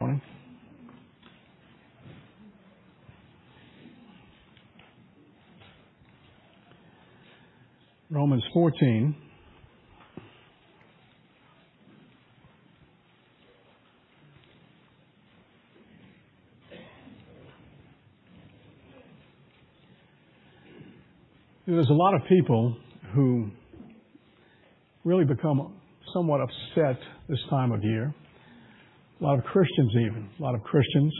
morning. Romans 14. There's a lot of people who really become somewhat upset this time of year. A lot of Christians even. A lot of Christians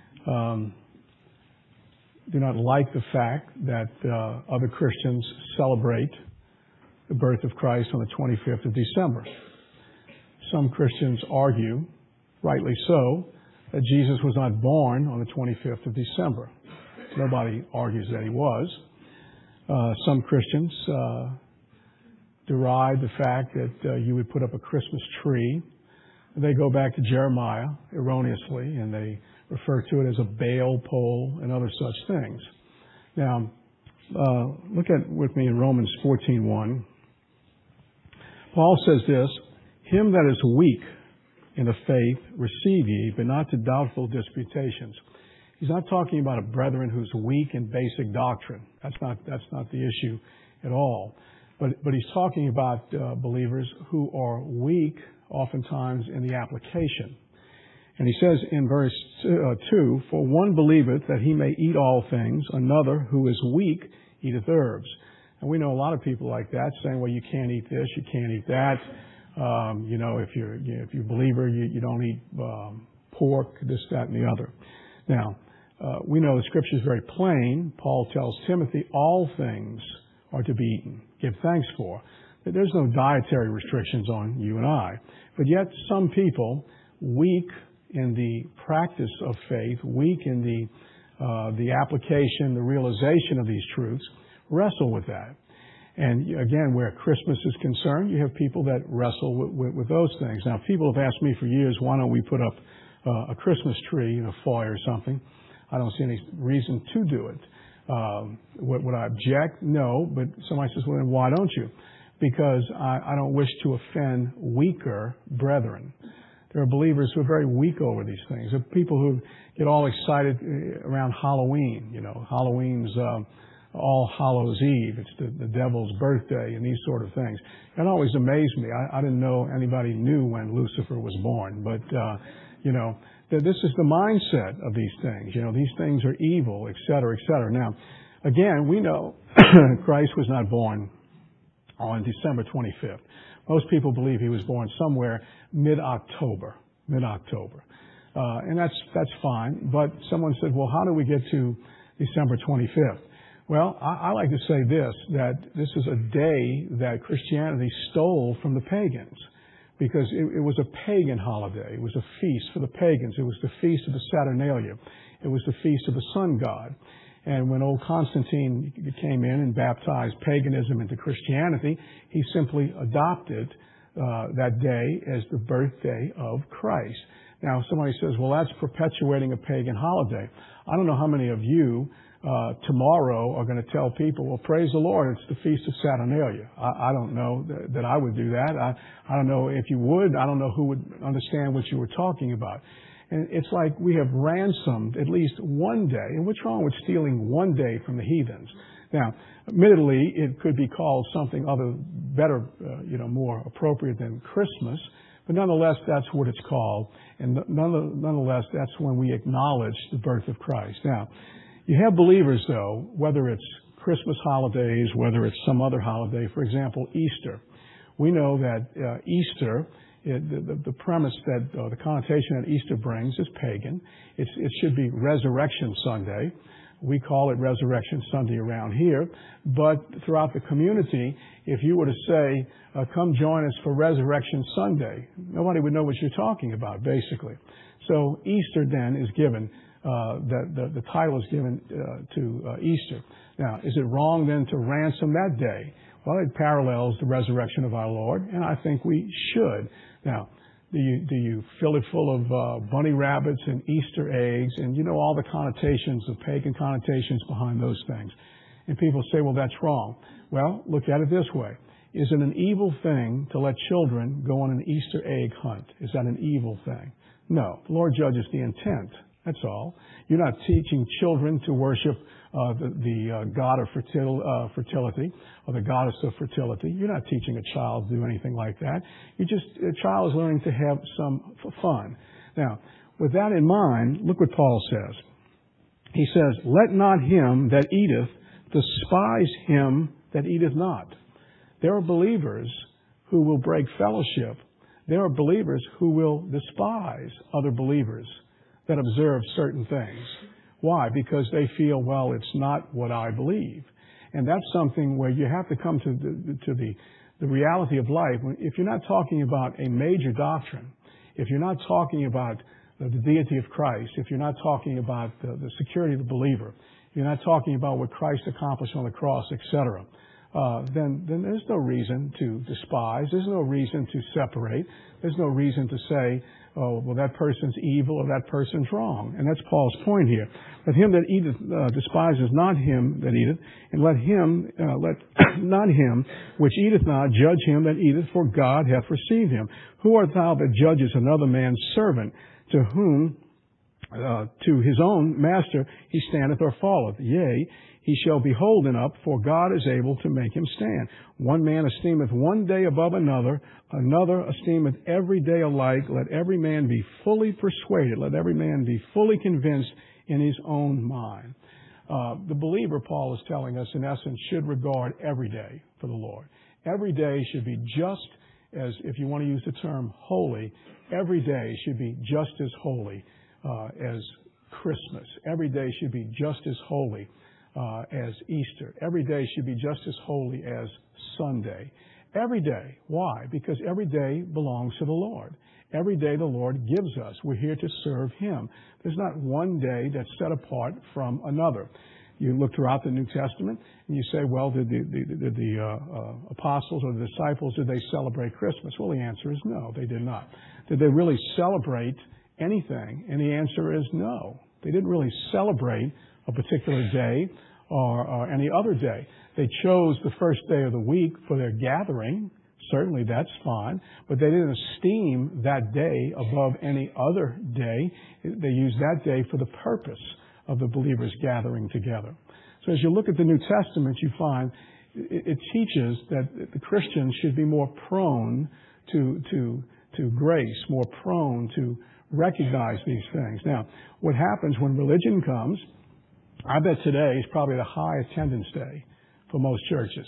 do not like the fact that other Christians celebrate the birth of Christ on the 25th of December. Some Christians argue, rightly so, that Jesus was not born on the 25th of December. Nobody argues that he was. Some Christians deride the fact that you would put up a Christmas tree. They go back to Jeremiah erroneously, and they refer to it as a Baal pole and other such things. Now, look at with me in Romans 14:1. Paul says this, "Him that is weak in the faith receive ye, but not to doubtful disputations." He's not talking about a brethren who's weak in basic doctrine. That's not the issue at all. But he's talking about believers who are weak oftentimes in the application. And he says in verse 2, "For one believeth that he may eat all things, another who is weak eateth herbs." And we know a lot of people like that saying, well, you can't eat this, you can't eat that. If you're a believer, you don't eat pork, this, that, and the other. Now, we know the Scripture is very plain. Paul tells Timothy all things are to be eaten. Give thanks for. There's no dietary restrictions on you and I. But yet some people, weak in the practice of faith, weak in the application, the realization of these truths, wrestle with that. And again, where Christmas is concerned, you have people that wrestle with those things. Now, people have asked me for years, why don't we put up a Christmas tree in a foyer or something? I don't see any reason to do it. Would I object? No. But somebody says, well, then why don't you? Because I don't wish to offend weaker brethren. There are believers who are very weak over these things. There are people who get all excited around Halloween. Halloween's All Hallows Eve. It's the devil's birthday and these sort of things. That always amazed me. I didn't know anybody knew when Lucifer was born. But, this is the mindset of these things. These things are evil, et cetera, et cetera. Now, again, we know Christ was not born on December 25th. Most people believe he was born somewhere mid-October. And that's fine. But someone said, well, how do we get to December 25th? Well, I like to say that this is a day that Christianity stole from the pagans, because it was a pagan holiday. It was a feast for the pagans. It was the feast of the Saturnalia. It was the feast of the sun god. And when old Constantine came in and baptized paganism into Christianity, he simply adopted that day as the birthday of Christ. Now, somebody says, well, that's perpetuating a pagan holiday. I don't know how many of you tomorrow are going to tell people, well, praise the Lord, it's the Feast of Saturnalia. I don't know that I would do that. I don't know if you would. I don't know who would understand what you were talking about. And it's like we have ransomed at least one day. And what's wrong with stealing one day from the heathens? Now, admittedly, it could be called something better, more appropriate than Christmas. But nonetheless, that's what it's called. And nonetheless, that's when we acknowledge the birth of Christ. Now, you have believers, though, whether it's Christmas holidays, whether it's some other holiday, for example, Easter. We know that Easter, the premise that the connotation that Easter brings is pagan. It should be Resurrection Sunday. We call it Resurrection Sunday around here. But throughout the community, if you were to say, come join us for Resurrection Sunday, nobody would know what you're talking about, basically. So Easter then is given, the title is given to Easter. Now, is it wrong then to ransom that day? Well, it parallels the resurrection of our Lord, and I think we should. Now, do you fill it full of bunny rabbits and Easter eggs and all the connotations, the pagan connotations behind those things? And people say, well, that's wrong. Well, look at it this way. Is it an evil thing to let children go on an Easter egg hunt? Is that an evil thing? No. The Lord judges the intent. That's all. You're not teaching children to worship the god of fertility or the goddess of fertility. You're not teaching a child to do anything like that. A child is learning to have some fun. Now, with that in mind, look what Paul says. He says, let not him that eateth despise him that eateth not. There are believers who will break fellowship. There are believers who will despise other believers that observe certain things. Why? Because they feel, well, it's not what I believe. And that's something where you have to come to the reality of life. If you're not talking about a major doctrine, if you're not talking about the deity of Christ, if you're not talking about the security of the believer, if you're not talking about what Christ accomplished on the cross, etc., then there's no reason to despise. There's no reason to separate. There's no reason to say, oh, well, that person's evil or that person's wrong. And that's Paul's point here. Let him that eateth despises not him that eateth, and let not him which eateth not judge him that eateth, for God hath received him. Who art thou that judgest another man's servant, to whom to his own master he standeth or falleth? Yea, he shall be holden up, for God is able to make him stand. One man esteemeth one day above another, another esteemeth every day alike. Let every man be fully persuaded. Let every man be fully convinced in his own mind. The believer, Paul is telling us, in essence, should regard every day for the Lord. Every day should be just as, if you want to use the term holy, every day should be just as holy as Christmas. Every day should be just as holy as Easter. Every day should be just as holy as Sunday. Every day. Why? Because every day belongs to the Lord. Every day the Lord gives us. We're here to serve Him. There's not one day that's set apart from another. You look throughout the New Testament and you say, well, did the apostles or the disciples, did they celebrate Christmas? Well, the answer is no, they did not. Did they really celebrate anything? And the answer is no. They didn't really celebrate a particular day or any other day. They chose the first day of the week for their gathering. Certainly that's fine. But they didn't esteem that day above any other day. They used that day for the purpose of the believers gathering together. So as you look at the New Testament, you find it teaches that the Christians should be more prone to grace, more prone to recognize these things. Now, what happens when religion comes, I bet today is probably the high attendance day for most churches.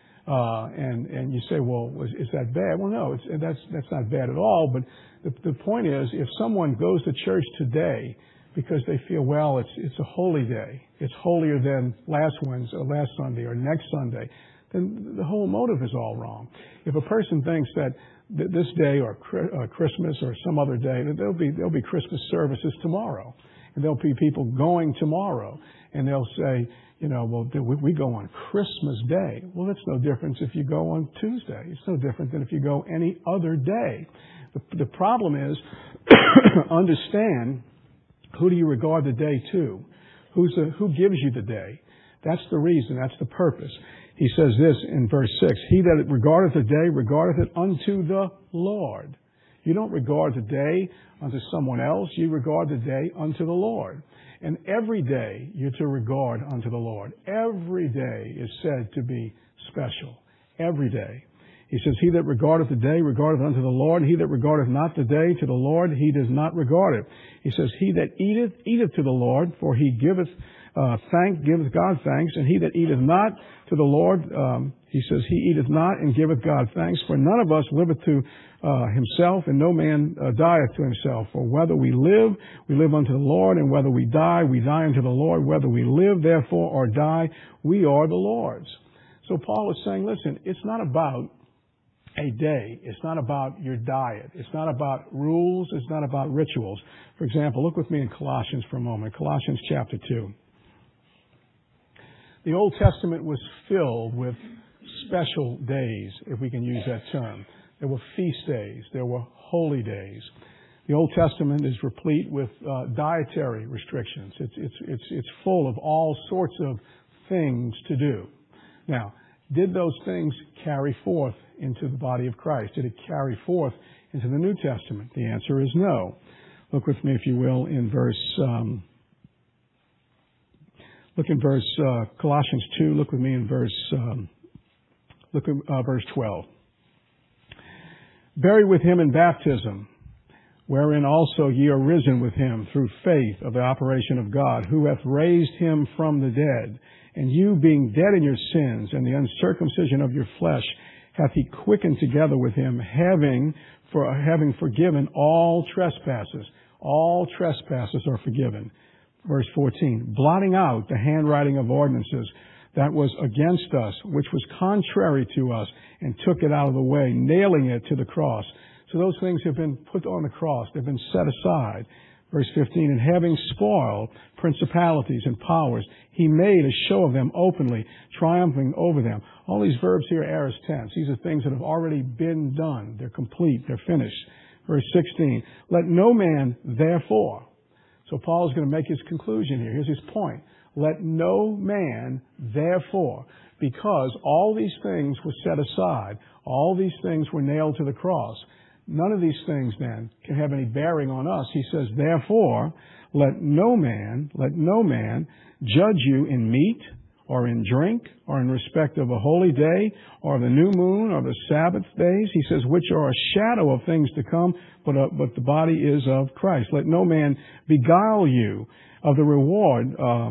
And you say, well, is that bad? Well, no, that's not bad at all. But the point is, if someone goes to church today because they feel, well, it's a holy day, it's holier than last Wednesday or last Sunday or next Sunday, then the whole motive is all wrong. If a person thinks that this day or Christmas or some other day, there'll be Christmas services tomorrow, and there'll be people going tomorrow, and they'll say, well, we go on Christmas Day. Well, that's no difference if you go on Tuesday. It's no different than if you go any other day. The problem is, understand, who do you regard the day to? Who gives you the day? That's the reason. That's the purpose. He says this in verse 6, he that regardeth the day regardeth it unto the Lord. You don't regard the day unto someone else. You regard the day unto the Lord. And every day you're to regard unto the Lord. Every day is said to be special. Every day. He says, he that regardeth the day regardeth unto the Lord. He that regardeth not the day to the Lord, he does not regard it. He says, he that eateth, eateth to the Lord, for he giveth giveth God thanks. And he that eateth not to the Lord, he says, he eateth not and giveth God thanks. For none of us liveth to himself, and no man dieth to himself. For whether we live unto the Lord, and whether we die unto the Lord. Whether we live, therefore, or die, we are the Lord's. So Paul is saying, listen, it's not about a day. It's not about your diet. It's not about rules. It's not about rituals. For example, look with me in Colossians for a moment. Colossians chapter 2. The Old Testament was filled with special days, if we can use that term. There were feast days. There were holy days. The Old Testament is replete with dietary restrictions. It's full of all sorts of things to do. Now, did those things carry forth into the body of Christ? Did it carry forth into the New Testament? The answer is no. Look with me, if you will, in Colossians 2. Look with me in verse 12. Buried with him in baptism, wherein also ye are risen with him through faith of the operation of God, who hath raised him from the dead. And you, being dead in your sins and the uncircumcision of your flesh, hath he quickened together with him, having forgiven all trespasses. All trespasses are forgiven. Verse 14, blotting out the handwriting of ordinances that was against us, which was contrary to us, and took it out of the way, nailing it to the cross. So those things have been put on the cross. They've been set aside. Verse 15, and having spoiled principalities and powers, he made a show of them openly, triumphing over them. All these verbs here are aorist tense. These are things that have already been done. They're complete. They're finished. Verse 16, let no man therefore. So Paul is going to make his conclusion here. Here's his point. Let no man therefore, because all these things were set aside, all these things were nailed to the cross, none of these things then can have any bearing on us. He says, therefore, let no man judge you in meat or in drink or in respect of a holy day or of the new moon or the Sabbath days. He says, which are a shadow of things to come, but the body is of Christ. Let no man beguile you of the reward,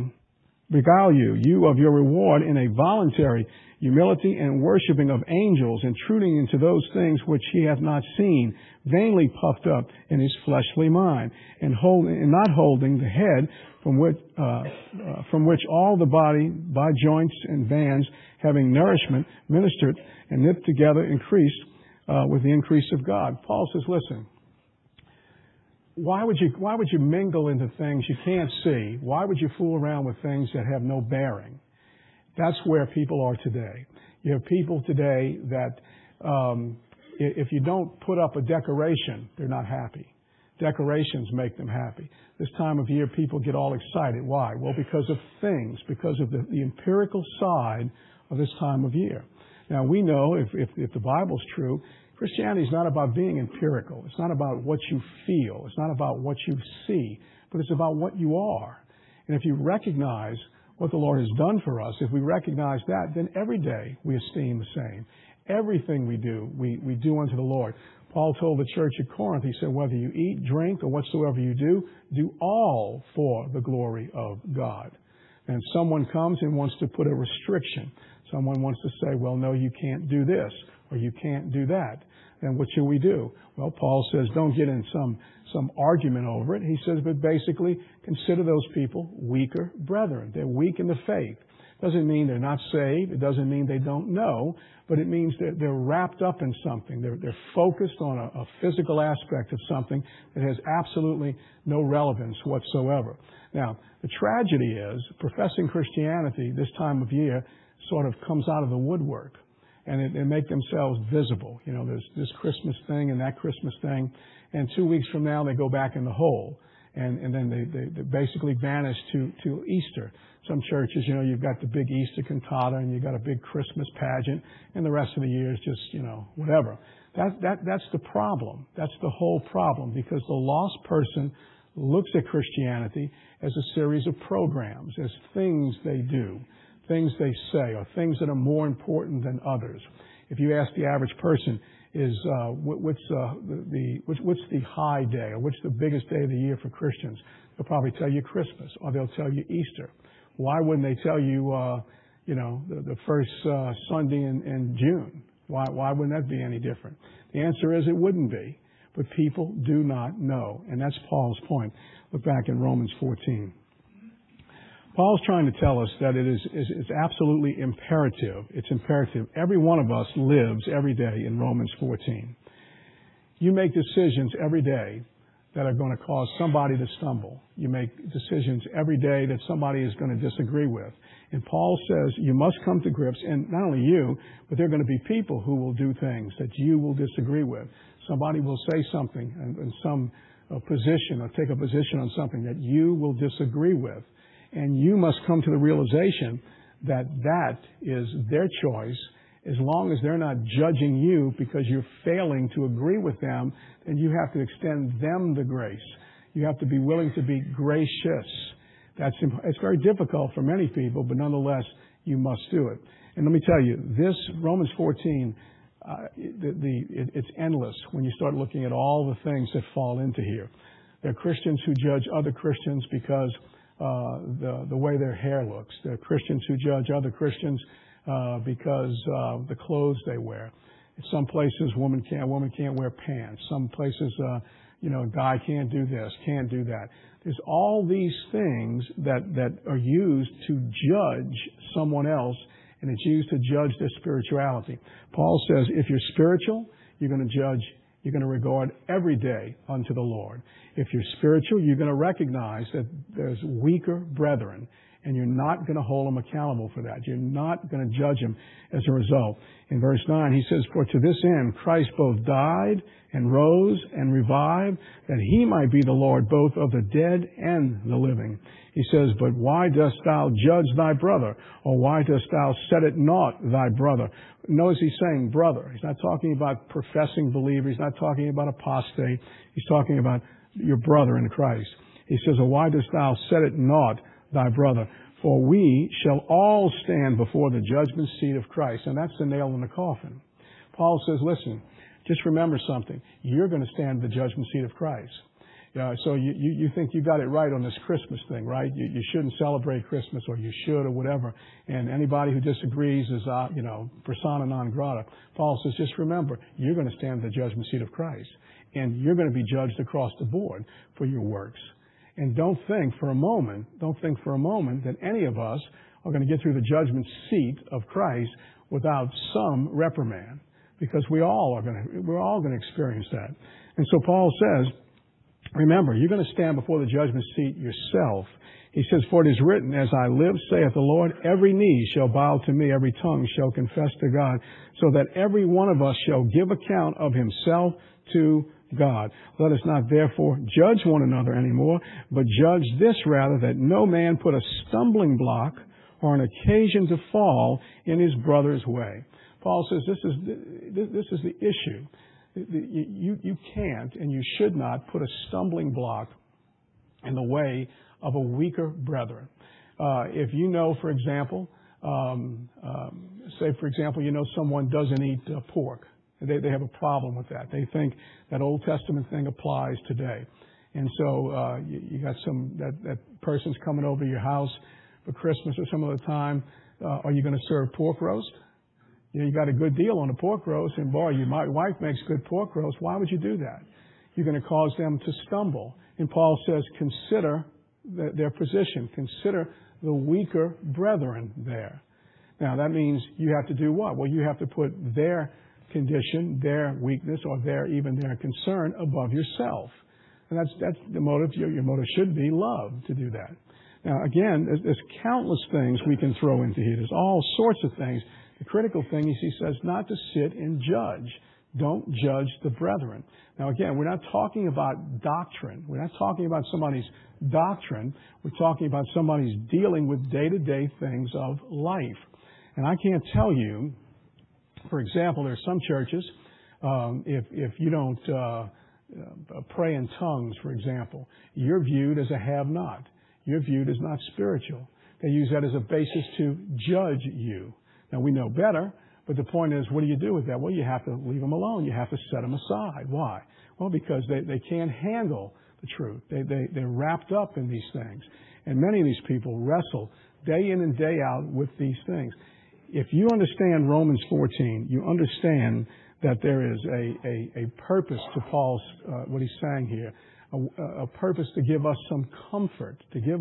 you of your reward in a voluntary humility and worshiping of angels, intruding into those things which he hath not seen, vainly puffed up in his fleshly mind, and not holding the head, from which all the body by joints and bands, having nourishment, ministered and knit together, increased with the increase of God. Paul says, listen, why would you mingle into things you can't see? Why would you fool around with things that have no bearing? That's where people are today. You have people today that if you don't put up a decoration, they're not happy. Decorations make them happy. This time of year, people get all excited. Why? Well, because of things, because of the empirical side of this time of year. Now, we know if the Bible's true, Christianity is not about being empirical. It's not about what you feel. It's not about what you see, but it's about what you are. And if you recognize what the Lord has done for us, if we recognize that, then every day we esteem the same. Everything we do, we do unto the Lord. Paul told the church at Corinth, he said, whether you eat, drink, or whatsoever you do all for the glory of God. And someone comes and wants to put a restriction. Someone wants to say, well, no, you can't do this, or you can't do that. Then what should we do? Well, Paul says, don't get in some argument over it. He says, but basically, consider those people weaker brethren. They're weak in the faith. Doesn't mean they're not saved. It doesn't mean they don't know, but it means that they're wrapped up in something. They're focused on a physical aspect of something that has absolutely no relevance whatsoever. Now, the tragedy is professing Christianity this time of year sort of comes out of the woodwork, and they make themselves visible. You know, there's this Christmas thing and that Christmas thing, and 2 weeks from now they go back in the hole. And then they basically vanish to Easter. Some churches, you know, you've got the big Easter cantata and you've got a big Christmas pageant, and the rest of the year is just, you know, whatever. That's the problem. That's the whole problem, because the lost person looks at Christianity as a series of programs, as things they do, things they say, or things that are more important than others. If you ask the average person, what's the high day, or what's the biggest day of the year for Christians? They'll probably tell you Christmas, or they'll tell you Easter. Why wouldn't they tell you, the first Sunday in June? Why wouldn't that be any different? The answer is it wouldn't be, but people do not know, and that's Paul's point. Look back in Romans 14. Paul's trying to tell us that it's absolutely imperative. It's imperative. Every one of us lives every day in Romans 14. You make decisions every day that are going to cause somebody to stumble. You make decisions every day that somebody is going to disagree with. And Paul says you must come to grips, and not only you, but there are going to be people who will do things that you will disagree with. Somebody will say something in some position, or take a position on something that you will disagree with. And you must come to the realization that that is their choice. As long as they're not judging you because you're failing to agree with them, then you have to extend them the grace. You have to be willing to be gracious. It's very difficult for many people, but nonetheless, you must do it. And let me tell you, this Romans 14, it's endless when you start looking at all the things that fall into here. There are Christians who judge other Christians because the way their hair looks. There are Christians who judge other Christians because the clothes they wear. In some places, a woman can't wear pants. Some places, a guy can't do this, can't do that. There's all these things that are used to judge someone else, and it's used to judge their spirituality. Paul says, if you're spiritual, you're going to regard every day unto the Lord. If you're spiritual, you're going to recognize that there's weaker brethren, and you're not going to hold them accountable for that. You're not going to judge them as a result. In verse 9, he says, for to this end Christ both died and rose and revived, that he might be the Lord both of the dead and the living. He says, but why dost thou judge thy brother? Or why dost thou set at naught thy brother? Notice he's saying brother. He's not talking about professing believer. He's not talking about apostate. He's talking about your brother in Christ. He says, or why dost thou set at naught thy brother? For we shall all stand before the judgment seat of Christ. And that's the nail in the coffin. Paul says, listen, just remember something. You're going to stand at the judgment seat of Christ. So you think you got it right on this Christmas thing, right? You shouldn't celebrate Christmas, or you should, or whatever. And anybody who disagrees is, persona non grata. Paul says, just remember, you're going to stand at the judgment seat of Christ. And you're going to be judged across the board for your works. And don't think for a moment that any of us are going to get through the judgment seat of Christ without some reprimand, because we're all going to experience that. And so Paul says, remember, you're going to stand before the judgment seat yourself. He says, for it is written, as I live, saith the Lord, every knee shall bow to me, every tongue shall confess to God, so that every one of us shall give account of himself to God. Let us not therefore judge one another anymore, but judge this rather, that no man put a stumbling block or an occasion to fall in his brother's way. Paul says this is the issue. You can't and you should not put a stumbling block in the way of a weaker brethren. If you know, for example, someone doesn't eat pork. They have a problem with that. They think that Old Testament thing applies today. And so you got that person's coming over to your house for Christmas or some other time. Are you going to serve pork roast? You got a good deal on the pork roast, and boy, my wife makes good pork roast. Why would you do that? You're going to cause them to stumble. And Paul says, consider their position. Consider the weaker brethren there. Now, that means you have to do what? Well, you have to put their condition, their weakness, or their concern above yourself. And that's the motive. Your motive should be love to do that. Now, again, there's countless things we can throw into here. There's all sorts of things. The critical thing is, he says, not to sit and judge. Don't judge the brethren. Now, again, we're not talking about doctrine. We're not talking about somebody's doctrine. We're talking about somebody's dealing with day-to-day things of life. And I can't tell you, for example, there are some churches, if you don't pray in tongues, for example, you're viewed as a have-not. You're viewed as not spiritual. They use that as a basis to judge you. Now, we know better, but the point is, what do you do with that? Well, you have to leave them alone. You have to set them aside. Why? Well, because they can't handle the truth. They're wrapped up in these things. And many of these people wrestle day in and day out with these things. If you understand Romans 14, you understand that there is a purpose to Paul's, what he's saying here, a purpose to give us some comfort,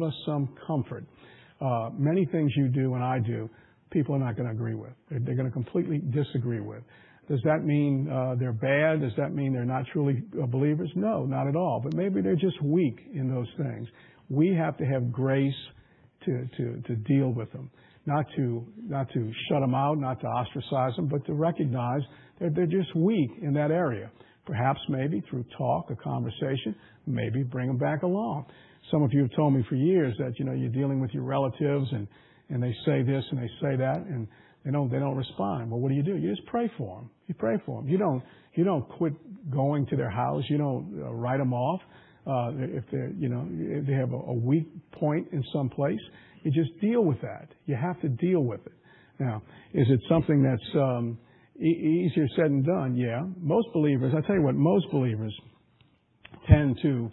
Many things you do and I do, people are not going to agree with. They're going to completely disagree with. Does that mean they're bad? Does that mean they're not truly believers? No, not at all. But maybe they're just weak in those things. We have to have grace to deal with them. Not to shut them out, not to ostracize them, but to recognize that they're just weak in that area. Perhaps maybe through talk, a conversation, maybe bring them back along. Some of you have told me for years that, you're dealing with your relatives and they say this and they say that and they don't respond. Well, what do? You just pray for them. You pray for them. You don't quit going to their house. You don't write them off. if they have a weak point in some place, you just deal with that. You have to deal with it. Now, is it something that's easier said than done? Yeah. Most believers, I tell you what, most believers tend to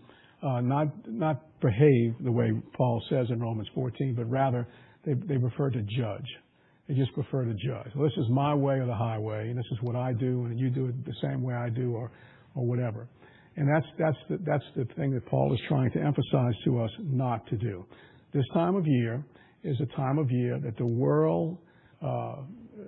not behave the way Paul says in Romans 14, but rather they prefer to judge. They just prefer to judge. Well, this is my way or the highway, and this is what I do, and you do it the same way I do, or whatever. And that's the thing that Paul is trying to emphasize to us not to do. This time of year is a time of year that the world not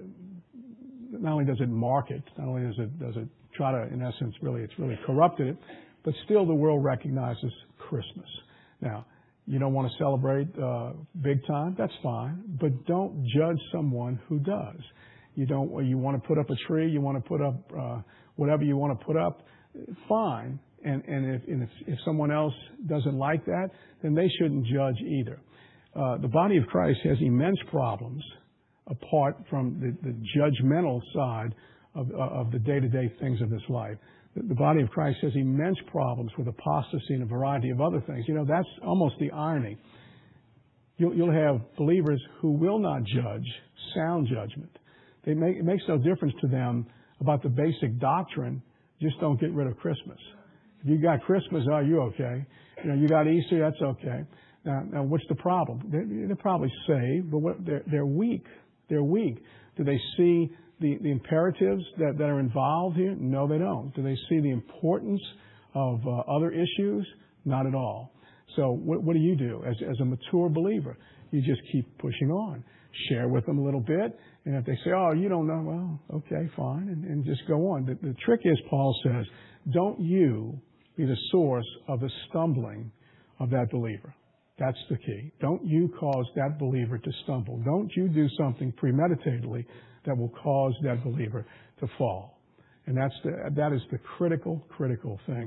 only does it market, not only does it try to, in essence, it's really corrupted it, but still the world recognizes Christmas. Now, you don't want to celebrate big time, that's fine, but don't judge someone who does. You want to put up a tree, you want to put up whatever you want to put up, fine. And if someone else doesn't like that, then they shouldn't judge either. The body of Christ has immense problems apart from the judgmental side of the day-to-day things of this life. The body of Christ has immense problems with apostasy and a variety of other things. That's almost the irony. You'll have believers who will not judge sound judgment. It makes no difference to them about the basic doctrine. Just don't get rid of Christmas. If you got Christmas, are you okay? You got Easter, that's okay. Now what's the problem? They're probably saved, but they're weak. They're weak. Do they see the imperatives that are involved here? No, they don't. Do they see the importance of other issues? Not at all. So what do you do as a mature believer? You just keep pushing on. Share with them a little bit. And if they say, oh, you don't know, well, okay, fine, and just go on. The trick is, Paul says, don't you be the source of the stumbling of that believer. That's the key. Don't you cause that believer to stumble. Don't you do something premeditatedly that will cause that believer to fall. And that is the critical thing.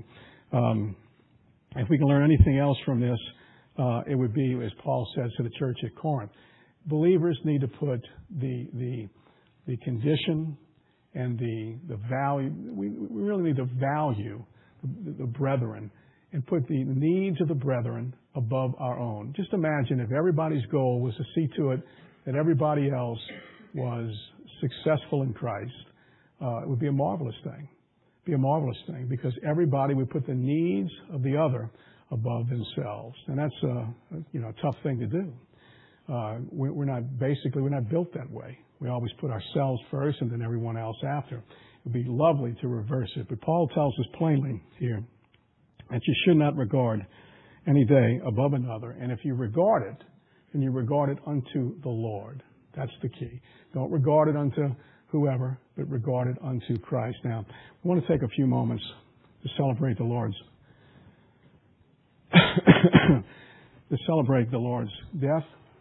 If we can learn anything else from this, it would be, as Paul says to the church at Corinth, believers need to put the condition and the value. We really need to value the brethren and put the needs of the brethren above our own. Just imagine if everybody's goal was to see to it that everybody else was successful in Christ. It would be a marvelous thing. Be a marvelous thing because everybody would put the needs of the other above themselves, and that's a tough thing to do. We're not built that way. We always put ourselves first and then everyone else after. It would be lovely to reverse it, but Paul tells us plainly here that you should not regard any day above another, and if you regard it, then you regard it unto the Lord. That's the key. Don't regard it unto whoever, but regard it unto Christ. Now, I want to take a few moments to celebrate the Lord's death.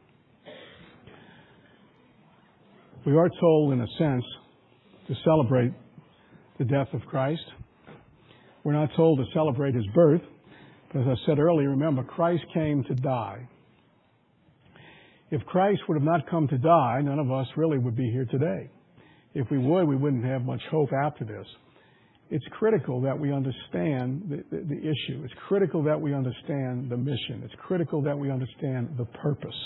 We are told, in a sense, to celebrate the death of Christ. We're not told to celebrate His birth, but as I said earlier, remember, Christ came to die. If Christ would have not come to die, none of us really would be here today. If we would, we wouldn't have much hope after this. It's critical that we understand the issue. It's critical that we understand the mission. It's critical that we understand the purpose.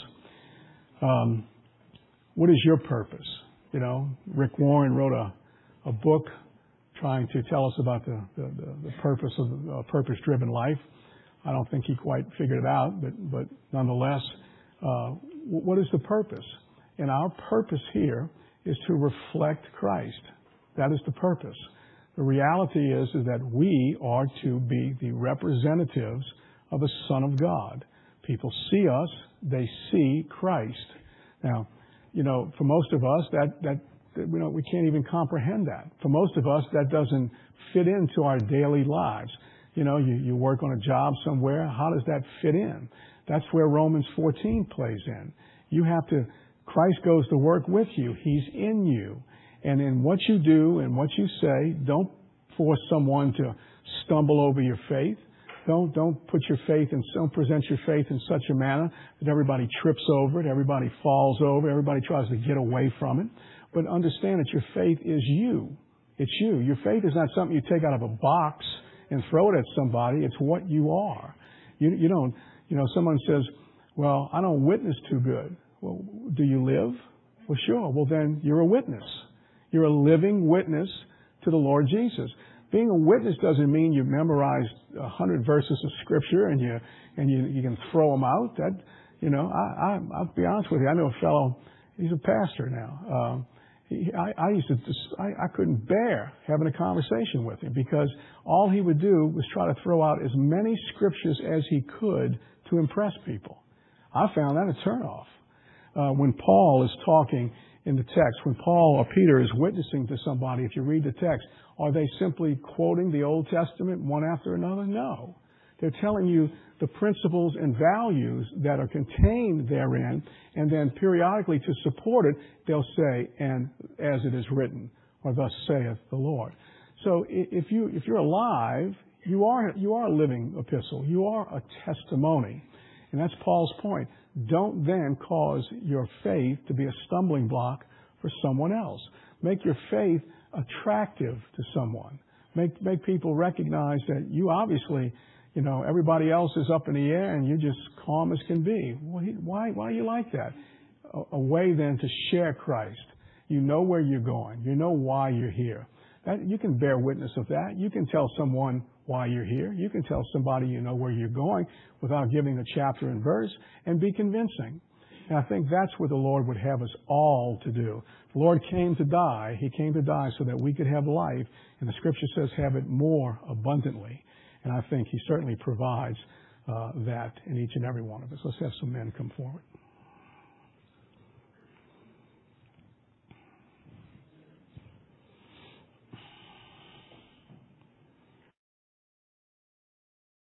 What is your purpose? Rick Warren wrote a book trying to tell us about the purpose of a purpose-driven life. I don't think he quite figured it out, but nonetheless, what is the purpose? And our purpose here is to reflect Christ. That is the purpose. The reality is that we are to be the representatives of the Son of God. People see us, they see Christ. Now, for most of us, we can't even comprehend that. For most of us, that doesn't fit into our daily lives. You work on a job somewhere. How does that fit in? That's where Romans 14 plays in. Christ goes to work with you. He's in you. And in what you do and what you say, don't force someone to stumble over your faith. Don't put your faith and don't present your faith in such a manner that everybody trips over it, everybody falls over, everybody tries to get away from it. But understand that your faith is you. It's you. Your faith is not something you take out of a box and throw it at somebody. It's what you are. You don't, someone says, well, I don't witness too good. Well, do you live? Well, sure. Well, then you're a witness. You're a living witness to the Lord Jesus. Being a witness doesn't mean you've memorized 100 verses of Scripture and you can throw them out. I'll be honest with you. I know a fellow. He's a pastor now. I couldn't bear having a conversation with him because all he would do was try to throw out as many scriptures as he could to impress people. I found that a turnoff. When Paul is talking in the text, when Paul or Peter is witnessing to somebody, if you read the text, are they simply quoting the Old Testament one after another? No. They're telling you the principles and values that are contained therein, and then periodically to support it, they'll say, and as it is written, or thus saith the Lord. So if you're alive, you are a living epistle. You are a testimony. And that's Paul's point. Don't then cause your faith to be a stumbling block for someone else. Make your faith attractive to someone. Make people recognize that you obviously, everybody else is up in the air and you're just calm as can be. Why are you like that? A way then to share Christ. You know where you're going. You know why you're here. You can bear witness of that. You can tell someone why you're here. You can tell somebody you know where you're going without giving a chapter and verse and be convincing. And I think that's what the Lord would have us all to do. The Lord came to die. He came to die so that we could have life. And the Scripture says have it more abundantly. And I think He certainly provides that in each and every one of us. Let's have some men come forward.